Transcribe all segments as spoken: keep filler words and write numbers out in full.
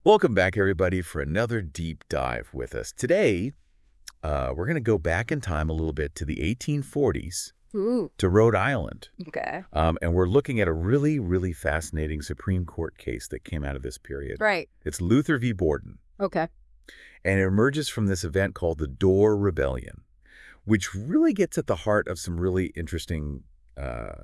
Welcome back, everybody, for another deep dive with us. Today, uh, we're going to go back in time a little bit to the eighteen forties Ooh, to Rhode Island. okay. Um, and we're looking at a really, really fascinating Supreme Court case that came out of this period. Right. It's Luther v. Borden, Okay. and it emerges from this event called the Dorr Rebellion, which really gets at the heart of some really interesting uh,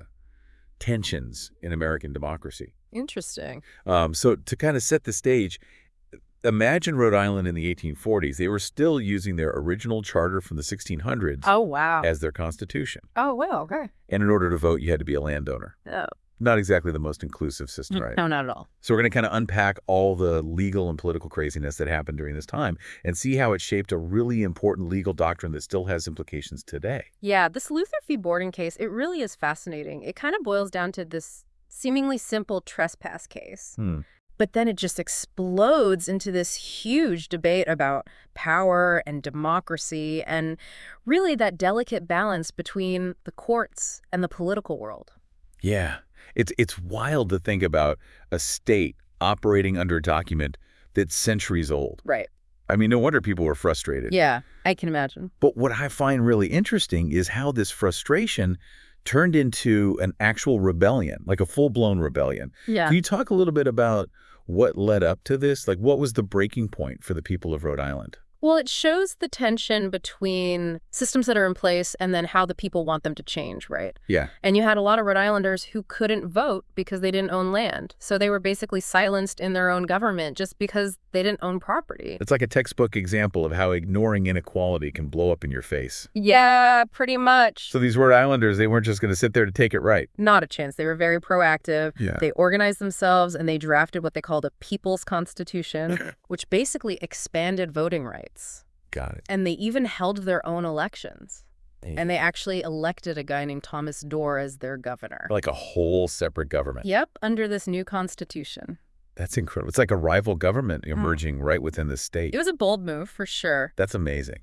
tensions in American democracy. Interesting. Um, so to kind of set the stage, imagine Rhode Island in the eighteen forties. They were still using their original charter from the sixteen hundreds Oh, wow. as their constitution. Oh, well, okay. And in order to vote, you had to be a landowner. Oh. Not exactly the most inclusive system, right? No, not at all. So we're going to kind of unpack all the legal and political craziness that happened during this time and see how it shaped a really important legal doctrine that still has implications today. Yeah, this Luther v. Borden case, it really is fascinating. It kind of boils down to this seemingly simple trespass case. Hmm. But then it just explodes into this huge debate about power and democracy and really that delicate balance between the courts and the political world. Yeah. It's, it's wild to think about a state operating under a document that's centuries old. Right. I mean, no wonder people were frustrated. Yeah, I can imagine. But what I find really interesting is how this frustration turned into an actual rebellion, like a full-blown rebellion. Yeah. Can you talk a little bit about what led up to this? Like, what was the breaking point for the people of Rhode Island? Well, it shows the tension between systems that are in place and then how the people want them to change, right? Yeah. And you had a lot of Rhode Islanders who couldn't vote because they didn't own land. So they were basically silenced in their own government just because they didn't own property. It's like a textbook example of how ignoring inequality can blow up in your face. Yeah, pretty much. So these Rhode Islanders, they weren't just going to sit there to take it right. Not a chance. They were very proactive. Yeah. They organized themselves and they drafted what they called a People's Constitution, which basically expanded voting rights. Got it. And they even held their own elections. And they actually elected a guy named Thomas Dorr as their governor. Like a whole separate government. Yep, under this new constitution. That's incredible. It's like a rival government emerging mm. right within the state. It was a bold move, for sure. That's amazing.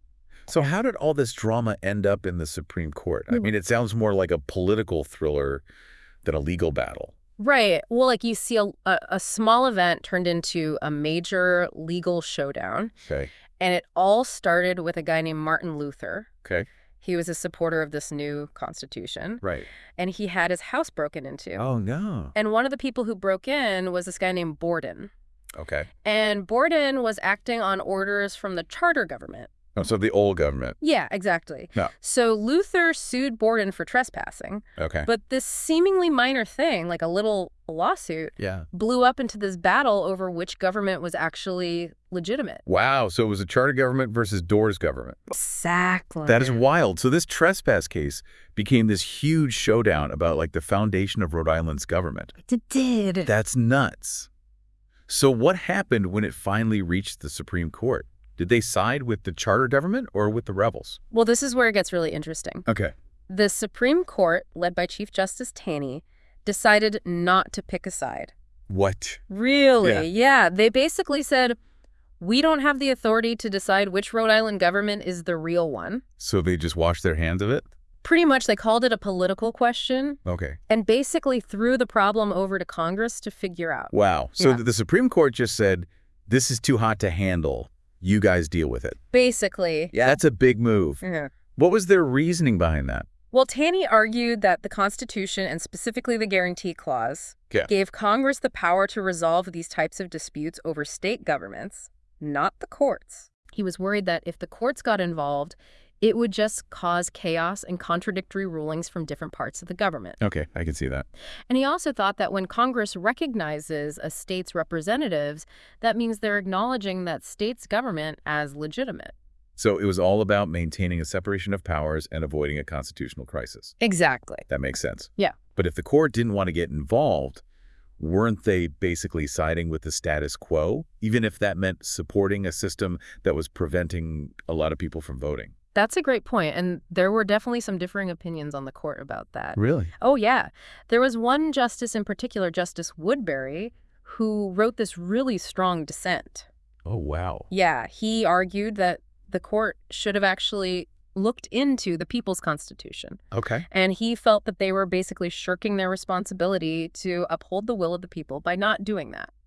So how did all this drama end up in the Supreme Court? I mean, it sounds more like a political thriller than a legal battle. Right. Well, like you see a, a, a small event turned into a major legal showdown. Okay. And it all started with a guy named Martin Luther. Okay. He was a supporter of this new constitution. Right. And he had his house broken into. Oh, no. And one of the people who broke in was this guy named Borden. Okay. And Borden was acting on orders from the charter government. Oh, so the old government. Yeah, exactly. No. So Luther sued Borden for trespassing. Okay. But this seemingly minor thing, like a little lawsuit, yeah. blew up into this battle over which government was actually legitimate. Wow. So it was a charter government versus Dorr's government. Exactly. That is wild. So this trespass case became this huge showdown about like the foundation of Rhode Island's government. It did. That's nuts. So what happened when it finally reached the Supreme Court? Did they side with the charter government or with the rebels? Well, this is where it gets really interesting. Okay. The Supreme Court, led by Chief Justice Taney, decided not to pick a side. What? Really? Yeah. yeah. They basically said, we don't have the authority to decide which Rhode Island government is the real one. So they just washed their hands of it? Pretty much, they called it a political question. Okay. And basically threw the problem over to Congress to figure out. Wow. So Yeah. the Supreme Court just said, this is too hot to handle. You guys deal with it. Basically. Yeah. That's a big move. Yeah. What was their reasoning behind that? Well, Taney argued that the Constitution, and specifically the Guarantee Clause, Yeah. gave Congress the power to resolve these types of disputes over state governments, not the courts. He was worried that if the courts got involved, it would just cause chaos and contradictory rulings from different parts of the government. Okay, I can see that. And he also thought that when Congress recognizes a state's representatives, that means they're acknowledging that state's government as legitimate. So it was all about maintaining a separation of powers and avoiding a constitutional crisis. Exactly. That makes sense. Yeah. But if the court didn't want to get involved, weren't they basically siding with the status quo, even if that meant supporting a system that was preventing a lot of people from voting? That's a great point, and there were definitely some differing opinions on the court about that. Really? Oh, yeah. There was one justice in particular, Justice Woodbury, who wrote this really strong dissent. Oh, wow. Yeah, he argued that the court should have actually looked into the People's Constitution. Okay. And he felt that they were basically shirking their responsibility to uphold the will of the people by not doing that.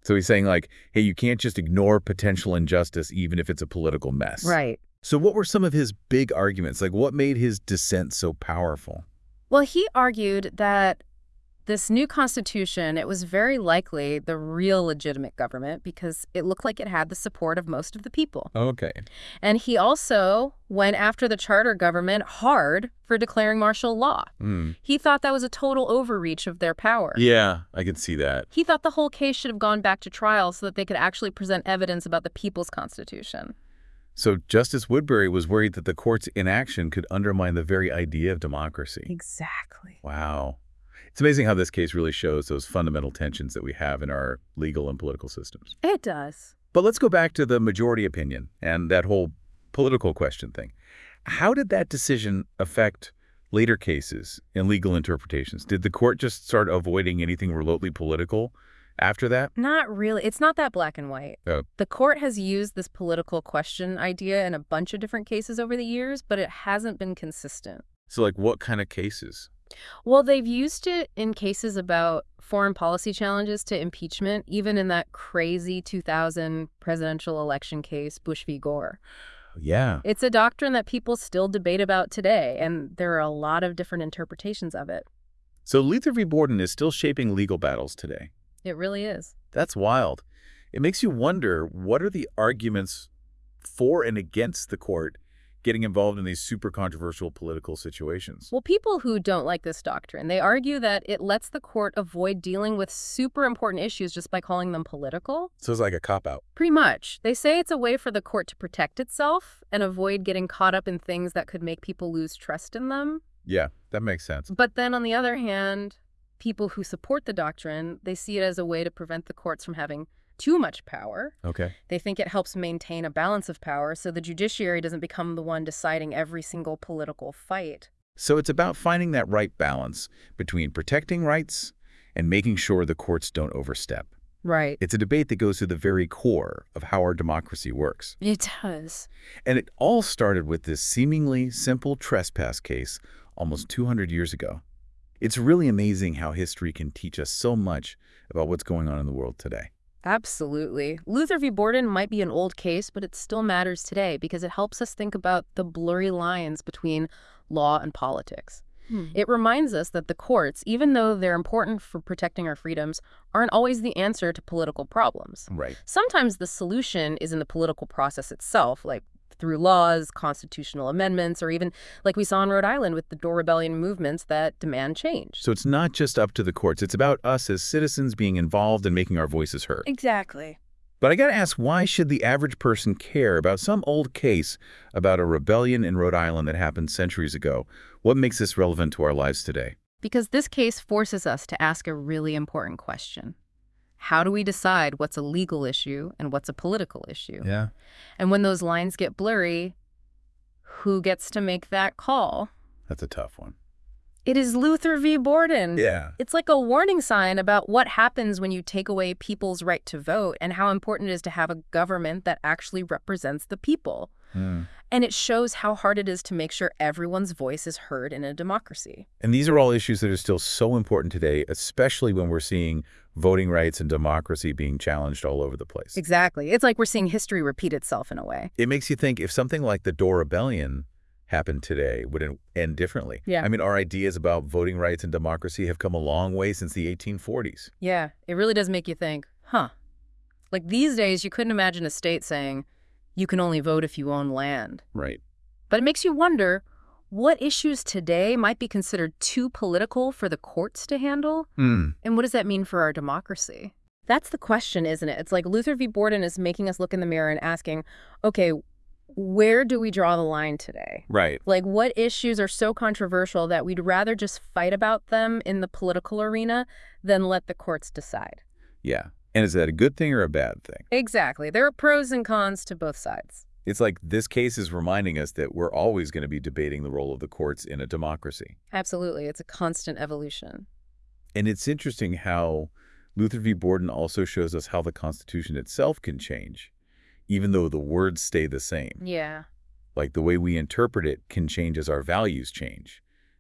So he's saying like, hey, you can't just ignore potential injustice even if it's a political mess. Right. So what were some of his big arguments? Like what made his dissent so powerful? Well, he argued that this new constitution, it was very likely the real legitimate government because it looked like it had the support of most of the people. Okay. And he also went after the charter government hard for declaring martial law. Mm. He thought that was a total overreach of their power. Yeah, I could see that. He thought the whole case should have gone back to trial so that they could actually present evidence about the people's constitution. So Justice Woodbury was worried that the court's inaction could undermine the very idea of democracy. Exactly. Wow. It's amazing how this case really shows those fundamental tensions that we have in our legal and political systems. It does. But let's go back to the majority opinion and that whole political question thing. How did that decision affect later cases and legal interpretations? Did the court just start avoiding anything remotely political after that? Not really. It's not that black and white. Oh. The court has used this political question idea in a bunch of different cases over the years, but it hasn't been consistent. So like what kind of cases? Well, they've used it in cases about foreign policy challenges to impeachment, even in that crazy two thousand presidential election case, Bush v. Gore. Yeah. It's a doctrine that people still debate about today, and there are a lot of different interpretations of it. So Luther v. Borden is still shaping legal battles today. It really is. That's wild. It makes you wonder, what are the arguments for and against the court getting involved in these super controversial political situations? Well, people who don't like this doctrine, they argue that it lets the court avoid dealing with super important issues just by calling them political. So it's like a cop-out. Pretty much. They say it's a way for the court to protect itself and avoid getting caught up in things that could make people lose trust in them. Yeah, that makes sense. But then on the other hand, people who support the doctrine, they see it as a way to prevent the courts from having too much power. Okay. They think it helps maintain a balance of power so the judiciary doesn't become the one deciding every single political fight. So it's about finding that right balance between protecting rights and making sure the courts don't overstep. Right. It's a debate that goes to the very core of how our democracy works. It does. And it all started with this seemingly simple trespass case almost two hundred years ago. It's really amazing how history can teach us so much about what's going on in the world today. Absolutely. Luther v. Borden might be an old case, but it still matters today because it helps us think about the blurry lines between law and politics. Hmm. It reminds us that the courts, even though they're important for protecting our freedoms, aren't always the answer to political problems. Right. Sometimes the solution is in the political process itself, like through laws, constitutional amendments, or even like we saw in Rhode Island with the Door Rebellion movements that demand change. So it's not just up to the courts. It's about us as citizens being involved and making our voices heard. Exactly. But I got to ask, why should the average person care about some old case about a rebellion in Rhode Island that happened centuries ago? What makes this relevant to our lives today? Because this case forces us to ask a really important question. How do we decide what's a legal issue and what's a political issue? Yeah. And when those lines get blurry, who gets to make that call? That's a tough one. It is Luther v. Borden. Yeah. It's like a warning sign about what happens when you take away people's right to vote and how important it is to have a government that actually represents the people. Mm. And it shows how hard it is to make sure everyone's voice is heard in a democracy. And these are all issues that are still so important today, especially when we're seeing voting rights and democracy being challenged all over the place. Exactly. It's like we're seeing history repeat itself in a way. It makes you think, if something like the Door Rebellion happened today, would it end differently? Yeah. I mean, our ideas about voting rights and democracy have come a long way since the eighteen forties. Yeah, it really does make you think, huh? Like these days, you couldn't imagine a state saying, you can only vote if you own land. Right. But it makes you wonder, what issues today might be considered too political for the courts to handle? Mm. And what does that mean for our democracy? That's the question, isn't it? It's like Luther v. Borden is making us look in the mirror and asking, okay, where do we draw the line today? Right. Like, what issues are so controversial that we'd rather just fight about them in the political arena than let the courts decide? Yeah. And is that a good thing or a bad thing? Exactly. There are pros and cons to both sides. It's like this case is reminding us that we're always going to be debating the role of the courts in a democracy. Absolutely. It's a constant evolution. And it's interesting how Luther v. Borden also shows us how the Constitution itself can change, even though the words stay the same. Yeah. Like the way we interpret it can change as our values change.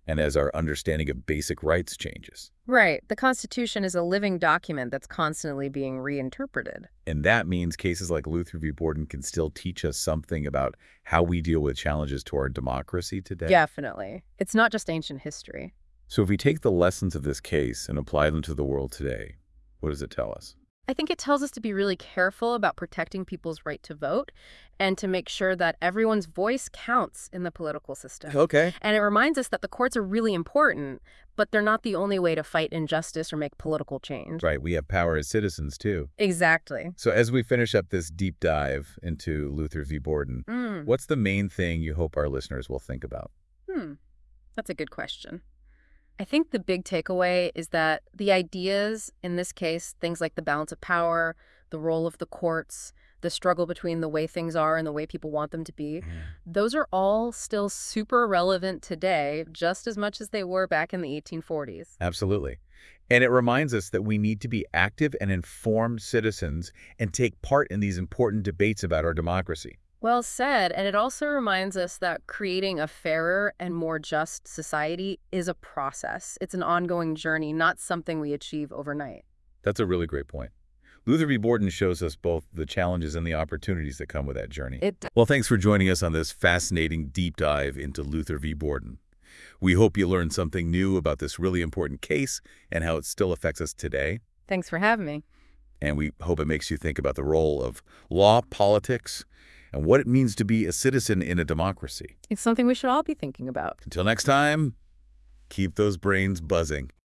and as our understanding of basic rights changes. Right. The Constitution is a living document that's constantly being reinterpreted. And that means cases like Luther v. Borden can still teach us something about how we deal with challenges to our democracy today. Definitely. It's not just ancient history. So if we take the lessons of this case and apply them to the world today, what does it tell us? I think it tells us to be really careful about protecting people's right to vote and to make sure that everyone's voice counts in the political system. Okay. And it reminds us that the courts are really important, but they're not the only way to fight injustice or make political change. Right. We have power as citizens, too. Exactly. So as we finish up this deep dive into Luther v. Borden, Mm. what's the main thing you hope our listeners will think about? Hmm. That's a good question. I think the big takeaway is that the ideas, in this case, things like the balance of power, the role of the courts, the struggle between the way things are and the way people want them to be, those are all still super relevant today, just as much as they were back in the eighteen forties. Absolutely. And it reminds us that we need to be active and informed citizens and take part in these important debates about our democracy. Well said, and it also reminds us that creating a fairer and more just society is a process. It's an ongoing journey, not something we achieve overnight. That's a really great point. Luther v. Borden shows us both the challenges and the opportunities that come with that journey. It Well, thanks for joining us on this fascinating deep dive into Luther v. Borden. We hope you learned something new about this really important case and how it still affects us today. Thanks for having me. And we hope it makes you think about the role of law, politics, and what it means to be a citizen in a democracy. It's something we should all be thinking about. Until next time, keep those brains buzzing.